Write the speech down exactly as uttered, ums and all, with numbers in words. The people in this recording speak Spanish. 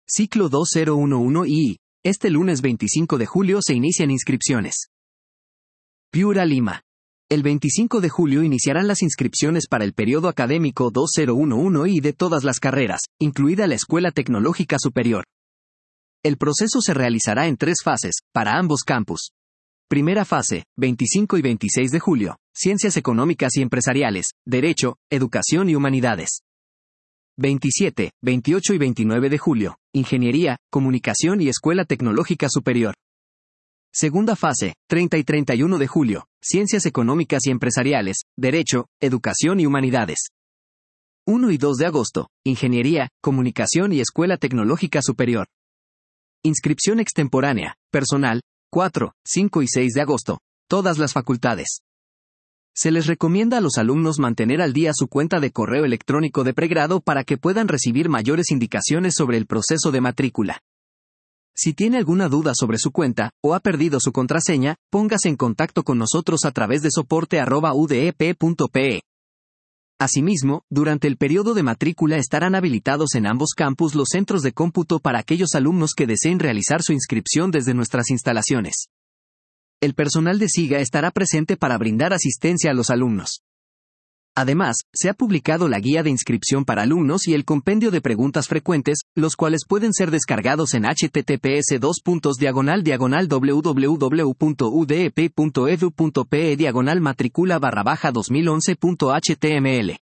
Ciclo dos mil once I. Este lunes veinticinco de julio se inician inscripciones. Piura, Lima. El veinticinco de julio iniciarán las inscripciones para el periodo académico dos mil once I de todas las carreras, incluida la Escuela Tecnológica Superior. El proceso se realizará en tres fases, para ambos campus. Primera fase, veinticinco y veintiséis de julio, Ciencias Económicas y Empresariales, Derecho, Educación y Humanidades. veintisiete, veintiocho y veintinueve de julio, Ingeniería, Comunicación y Escuela Tecnológica Superior. Segunda fase, treinta y treinta y uno de julio, Ciencias Económicas y Empresariales, Derecho, Educación y Humanidades. uno y dos de agosto, Ingeniería, Comunicación y Escuela Tecnológica Superior. Inscripción extemporánea, personal, cuatro, cinco y seis de agosto, todas las facultades. Se les recomienda a los alumnos mantener al día su cuenta de correo electrónico de pregrado para que puedan recibir mayores indicaciones sobre el proceso de matrícula. Si tiene alguna duda sobre su cuenta, o ha perdido su contraseña, póngase en contacto con nosotros a través de soporte arroba u d e p punto p e. Asimismo, durante el periodo de matrícula estarán habilitados en ambos campus los centros de cómputo para aquellos alumnos que deseen realizar su inscripción desde nuestras instalaciones. El personal de SIGA estará presente para brindar asistencia a los alumnos. Además, se ha publicado la guía de inscripción para alumnos y el compendio de preguntas frecuentes, los cuales pueden ser descargados en h t t p s dos puntos diagonal diagonal w w w punto u d e p punto e d u punto p e diagonal matrícula barra baja dos mil once punto h t m l.